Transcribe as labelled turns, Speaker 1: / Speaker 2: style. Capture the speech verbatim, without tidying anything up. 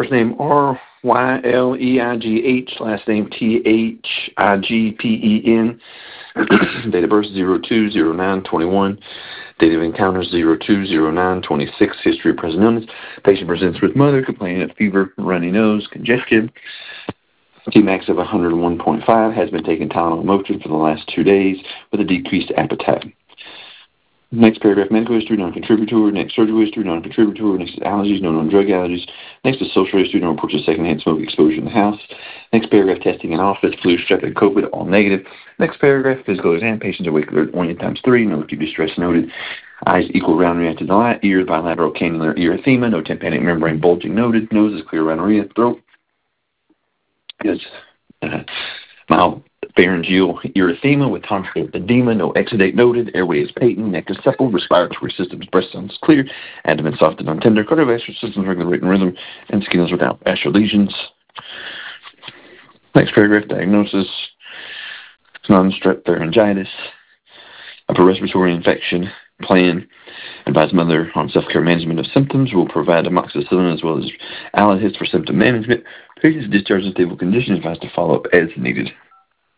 Speaker 1: First name R Y L E I G H, last name T H I G P E N. Date of birth zero two zero nine twenty-one. Date of encounter zero two zero nine twenty-six. History of present illness. Patient presents with mother complaining of fever, runny nose, congestion. T max of one hundred one point five. Has been taking Tylenol Motrin for the last two days with a decreased appetite. Next paragraph, medical history, non-contributory. Next, surgical history, non-contributory. Next is allergies, no non-drug allergies. Next is social history, no reports of secondhand smoke exposure in the house. Next paragraph, testing in office, flu, strep, and COVID, all negative. Next paragraph, physical exam, patients awake alert, one times three, no acute distress noted. Eyes equal round reacted to light. Ears bilateral cannular erythema, no tympanic membrane bulging noted. Nose is clear rhinorrhea. Throat is uh, mild pharyngeal erythema with tonsil edema, no exudate noted. Airway is patent. Neck is supple. Respiratory system, breast sounds clear. Abdomen soft and untender. Cardiovascular system regular rate and rhythm, and skin is without vascular lesions. Next paragraph, diagnosis: non-strep pharyngitis, upper respiratory infection. Plan: advise mother on self-care management of symptoms. Will provide amoxicillin as well as Alahis for symptom management. Patients discharged in stable condition, advised to follow up as needed.